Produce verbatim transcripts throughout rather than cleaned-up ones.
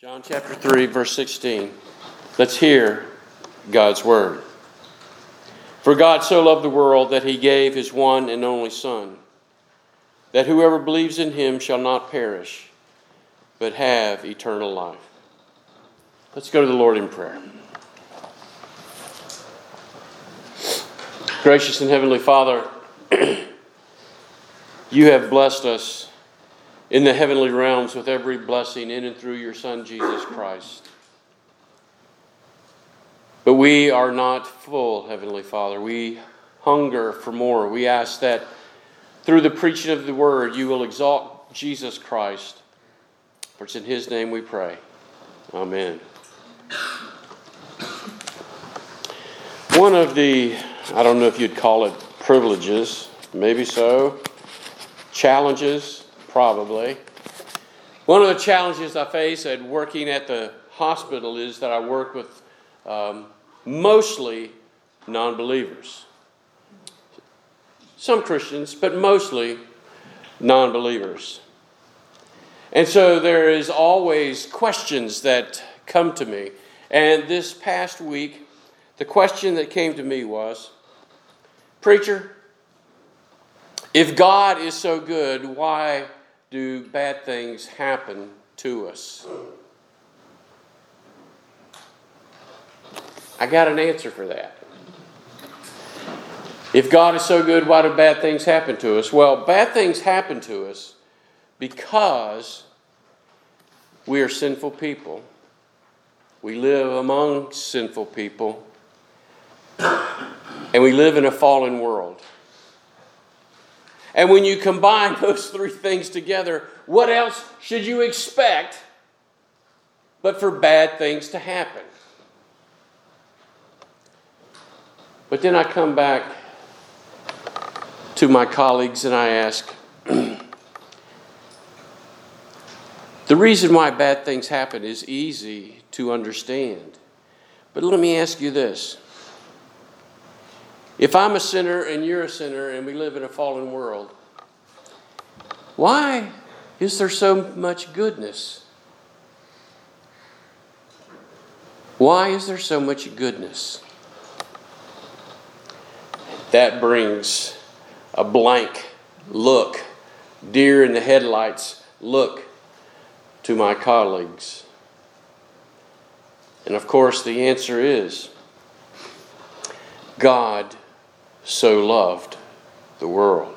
John chapter three, verse sixteen. Let's hear God's word. For God so loved the world that he gave his one and only Son, that whoever believes in him shall not perish, but have eternal life. Let's go to the Lord in prayer. Gracious and Heavenly Father, you have blessed us in the heavenly realms with every blessing in and through your Son, Jesus Christ. But we are not full, Heavenly Father. We hunger for more. We ask that through the preaching of the word, you will exalt Jesus Christ. For it's in his name we pray. Amen. One of the, I don't know if you'd call it privileges, maybe so, challenges, probably. One of the challenges I face at working at the hospital is that I work with um, mostly non-believers. Some Christians, but mostly non-believers. And so there is always questions that come to me. And this past week, the question that came to me was, Preacher, if God is so good, why do bad things happen to us? I got an answer for that. If God is so good, why do bad things happen to us? Well, bad things happen to us because we are sinful people. We live among sinful people. And we live in a fallen world. And when you combine those three things together, what else should you expect but for bad things to happen? But then I come back to my colleagues and I ask, the reason why bad things happen is easy to understand. But let me ask you this. If I'm a sinner and you're a sinner and we live in a fallen world, why is there so much goodness? Why is there so much goodness? That brings a blank look, deer in the headlights look to my colleagues. And of course the answer is, God so loved the world.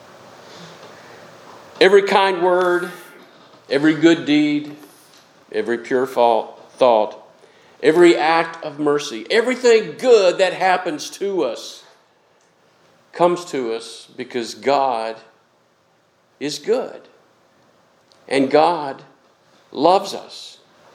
Every kind word, every good deed, every pure thought, every act of mercy, everything good that happens to us comes to us because God is good. And God loves us.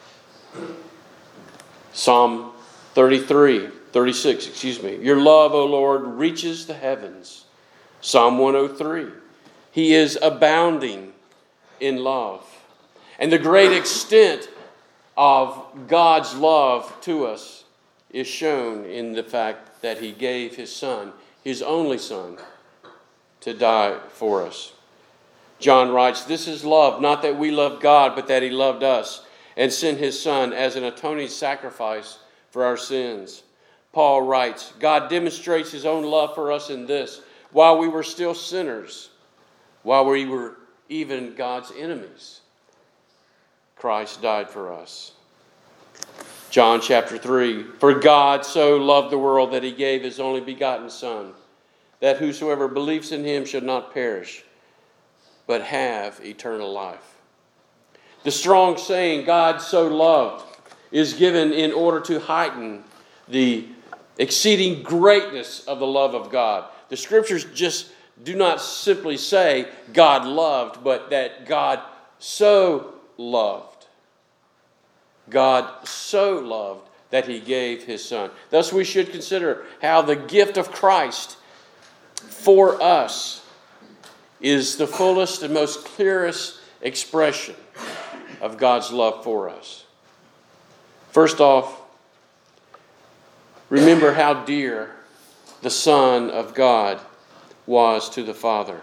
Psalm thirty-three. thirty-six, excuse me. Your love, O Lord, reaches the heavens. Psalm one oh three. He is abounding in love. And the great extent of God's love to us is shown in the fact that he gave his Son, his only Son, to die for us. John writes, this is love, not that we loved God, but that he loved us and sent his Son as an atoning sacrifice for our sins. Paul writes, God demonstrates his own love for us in this, while we were still sinners, while we were even God's enemies, Christ died for us. John chapter three, for God so loved the world that he gave his only begotten Son, that whosoever believes in him should not perish, but have eternal life. The strong saying, God so loved, is given in order to heighten the exceeding greatness of the love of God. The scriptures just do not simply say God loved, but that God so loved. God so loved that he gave his Son. Thus we should consider how the gift of Christ for us is the fullest and most clearest expression of God's love for us. First off, remember how dear the Son of God was to the Father.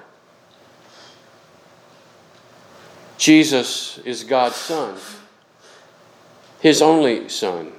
Jesus is God's Son. his only Son.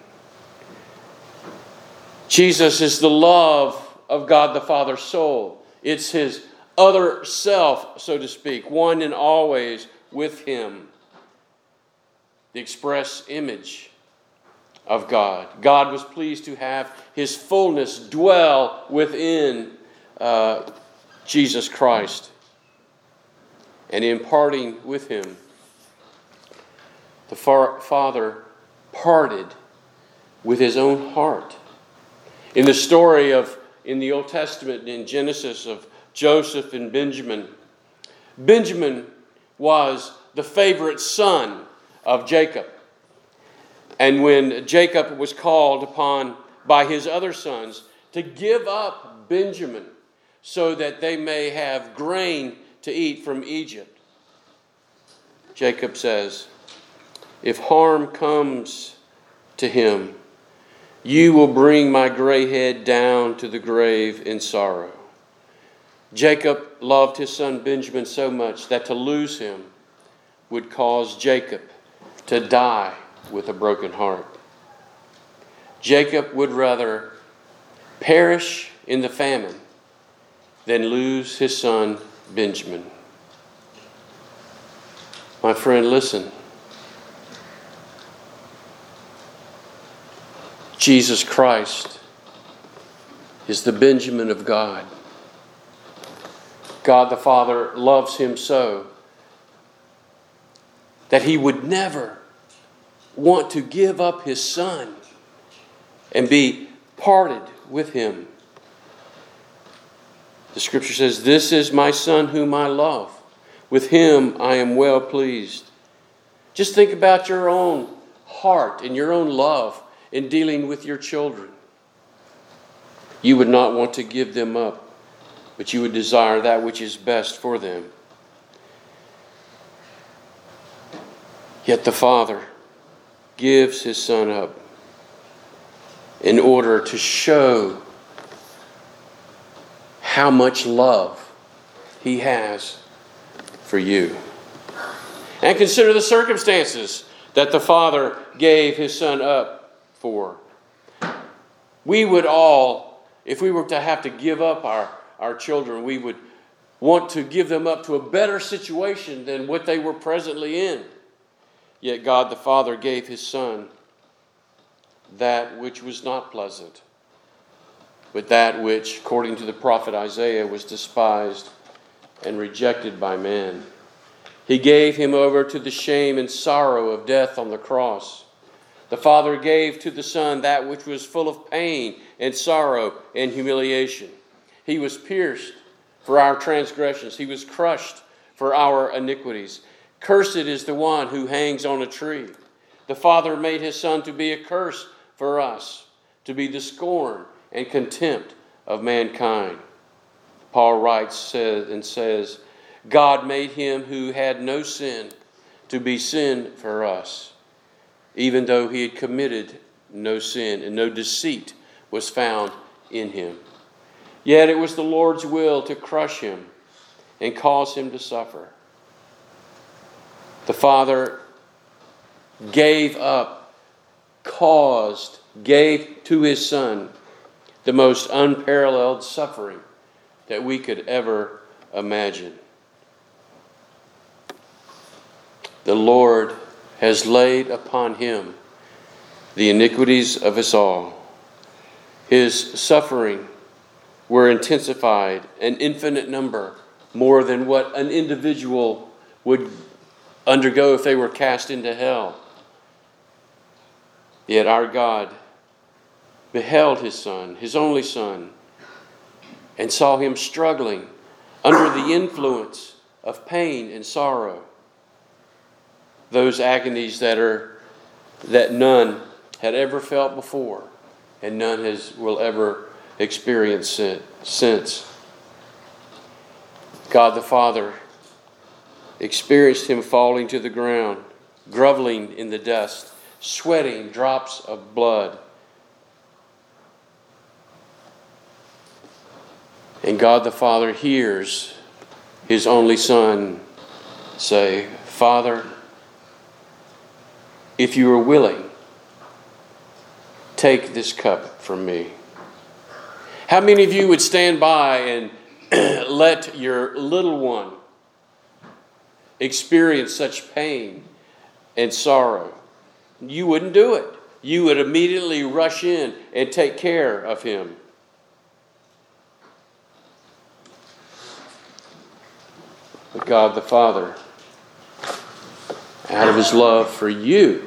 Jesus is the love of God the Father's soul. It's his other self, so to speak, one and always with him. The express image of God. God was pleased to have his fullness dwell within uh, Jesus Christ. And in parting with him, the far- Father parted with his own heart. In the story of, in the Old Testament, in Genesis, of Joseph and Benjamin, Benjamin was the favorite son of Jacob. And when Jacob was called upon by his other sons to give up Benjamin so that they may have grain to eat from Egypt, Jacob says, if harm comes to him, you will bring my gray head down to the grave in sorrow. Jacob loved his son Benjamin so much that to lose him would cause Jacob to die with a broken heart. Jacob would rather perish in the famine than lose his son Benjamin. My friend, listen. Jesus Christ is the Benjamin of God. God the Father loves him so that he would never want to give up his son and be parted with him. The scripture says, this is my son whom I love. With him I am well pleased. Just think about your own heart and your own love in dealing with your children. You would not want to give them up, but you would desire that which is best for them. Yet the Father gives his son up in order to show how much love he has for you. And consider the circumstances that the Father gave his son up for. We would all, if we were to have to give up our, our children, we would want to give them up to a better situation than what they were presently in. Yet God the Father gave his son that which was not pleasant, but that which, according to the prophet Isaiah, was despised and rejected by man. He gave him over to the shame and sorrow of death on the cross. The Father gave to the Son that which was full of pain and sorrow and humiliation. He was pierced for our transgressions. He was crushed for our iniquities. Cursed is the one who hangs on a tree. The Father made his Son to be a curse for us, to be the scorn and contempt of mankind. Paul writes says, and says, God made him who had no sin to be sin for us, even though he had committed no sin and no deceit was found in him. Yet it was the Lord's will to crush him and cause him to suffer. The Father gave up, caused, gave to his Son the most unparalleled suffering that we could ever imagine. The Lord has laid upon him the iniquities of us all. His suffering were intensified an infinite number, more than what an individual would undergo if they were cast into hell. Yet our God beheld his Son, his only Son, and saw him struggling under the influence of pain and sorrow. Those agonies that are that none had ever felt before, and none has will ever experience since. God the Father experienced him falling to the ground, groveling in the dust, sweating drops of blood. And God the Father hears his only Son say, Father, if you are willing, take this cup from me. How many of you would stand by and let your little one experience such pain and sorrow? You wouldn't do it. You would immediately rush in and take care of him. But God the Father, out of his love for you,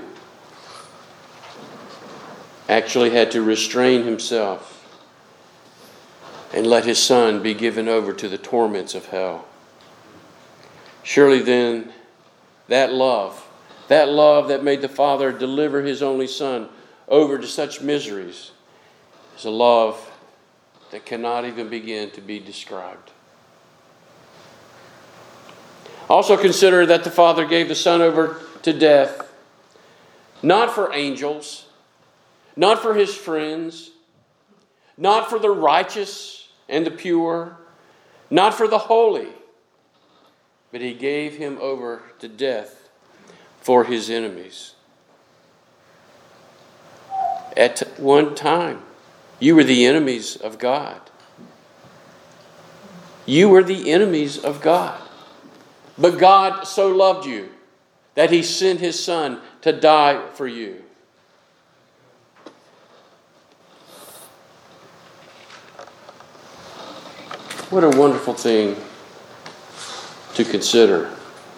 actually had to restrain himself and let his Son be given over to the torments of hell. Surely then, that love, that love that made the Father deliver his only Son over to such miseries, is a love that cannot even begin to be described. Also consider that the Father gave the Son over to death, not for angels, not for his friends, not for the righteous and the pure, not for the holy, but he gave him over to death for his enemies. At one time, you were the enemies of God. You were the enemies of God. But God so loved you that he sent his Son to die for you. What a wonderful thing to consider,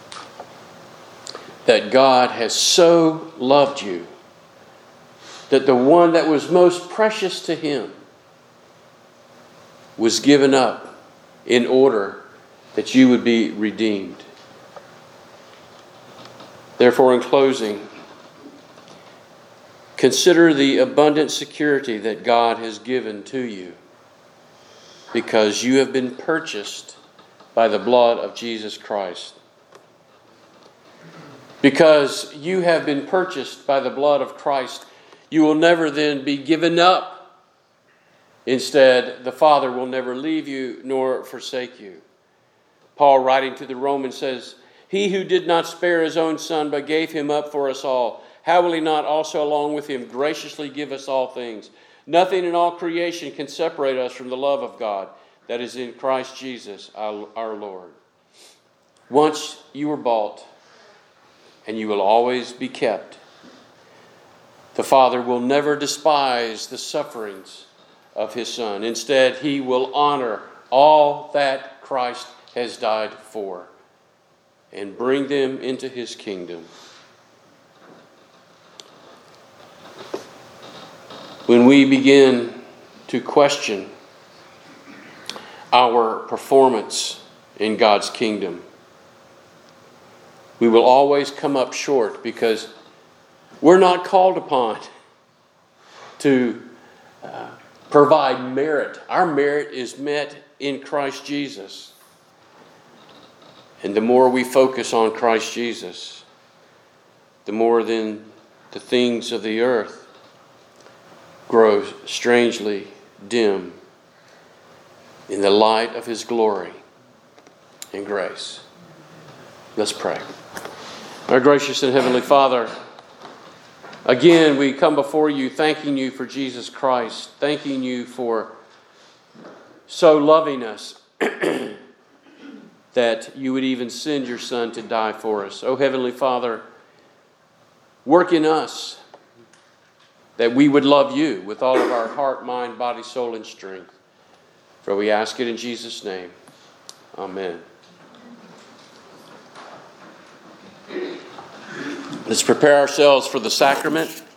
that God has so loved you that the one that was most precious to him was given up in order that you would be redeemed. Therefore, in closing, consider the abundant security that God has given to you, because you have been purchased by the blood of Jesus Christ. Because you have been purchased by the blood of Christ, you will never then be given up. Instead, the Father will never leave you nor forsake you. Paul, writing to the Romans, says, "He who did not spare his own Son, but gave him up for us all, how will he not also along with him graciously give us all things? Nothing in all creation can separate us from the love of God that is in Christ Jesus our, our Lord." Once you were bought, and you will always be kept. The Father will never despise the sufferings of his Son. Instead, he will honor all that Christ has died for and bring them into his kingdom. When we begin to question our performance in God's kingdom, we will always come up short, because we're not called upon to uh, provide merit. Our merit is met in Christ Jesus. And the more we focus on Christ Jesus, the more then the things of the earth grow strangely dim in the light of his glory and grace. Let's pray. Our gracious and heavenly Father, again we come before you thanking you for Jesus Christ, thanking you for so loving us that you would even send your Son to die for us. Oh, Heavenly Father, work in us that we would love you with all of our heart, mind, body, soul, and strength. For we ask it in Jesus' name. Amen. Let's prepare ourselves for the sacrament.